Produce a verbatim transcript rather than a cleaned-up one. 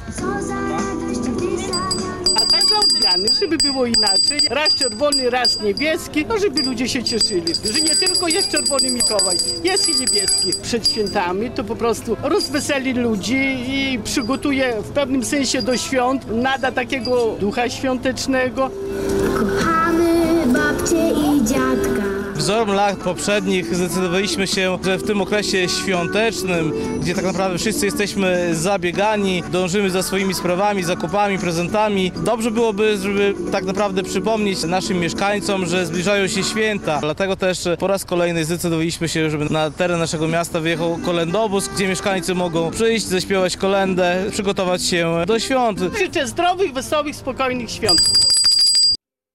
A tak dla odmiany, żeby było inaczej, raz czerwony, raz niebieski, no żeby ludzie się cieszyli, że nie tylko jest czerwony Mikołaj, jest i niebieski. Przed świętami to po prostu rozweseli ludzi i przygotuje w pewnym sensie do świąt, nada takiego ducha świątecznego. Kochamy babcię i dziadka. Wzorem lat poprzednich zdecydowaliśmy się, że w tym okresie świątecznym, gdzie tak naprawdę wszyscy jesteśmy zabiegani, dążymy za swoimi sprawami, zakupami, prezentami, dobrze byłoby, żeby tak naprawdę przypomnieć naszym mieszkańcom, że zbliżają się święta. Dlatego też po raz kolejny zdecydowaliśmy się, żeby na teren naszego miasta wyjechał kolędobus, gdzie mieszkańcy mogą przyjść, zaśpiewać kolędę, przygotować się do świąt. Życzę zdrowych, wesołych, spokojnych świąt.